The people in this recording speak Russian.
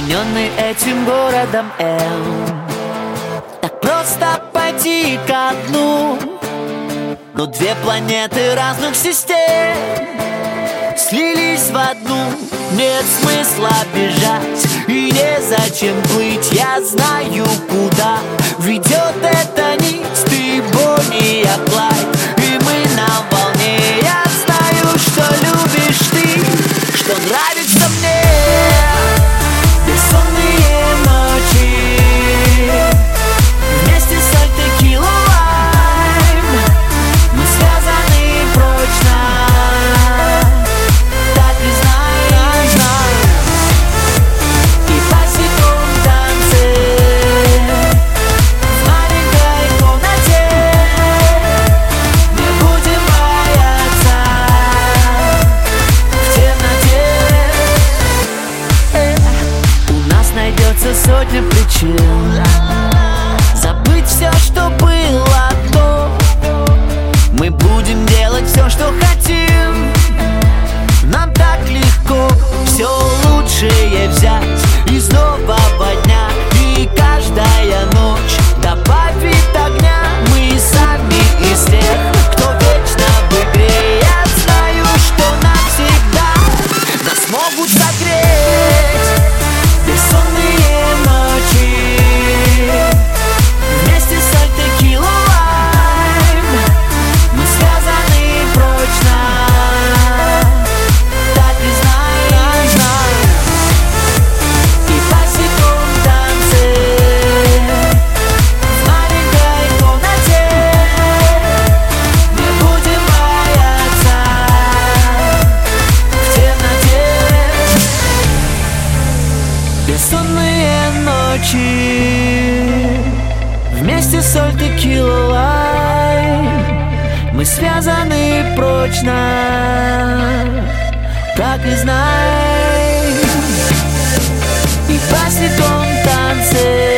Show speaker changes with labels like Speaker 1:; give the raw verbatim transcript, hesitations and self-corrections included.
Speaker 1: Плененный этим городом Эл, так просто пойти ко дну. Но две планеты разных систем слились в одну. Нет смысла бежать и незачем плыть. Я знаю, куда ведет эта нить. Ты Бонни, я Клайд, и мы на волне. Я знаю, что любишь ты, что нравится мне. Бессонные ночи вместе с альтекилой лайм. Мы связаны прочно, так и знай, знай. И босиком в танце в маленькой комнате не будем бояться в темноте. У нас найдется сотня причин забыть все, что было до. Мы будем делать все, что хотим. Нам так легко все лучшее взять из нового дня. И каждая ночь добавит огня. Мы сами из тех, кто вечно в игре. Я знаю, что навсегда нас могут согреть бессонные ночи вместе с альтекилой лайм. Мы связаны прочно, так и знай, знай. И босиком в танце в маленькой комнате не будем бояться в темноте. Бессонные ночи вместе с альтекилой лайм. Мы связаны прочно, так и знай. И босиком в танце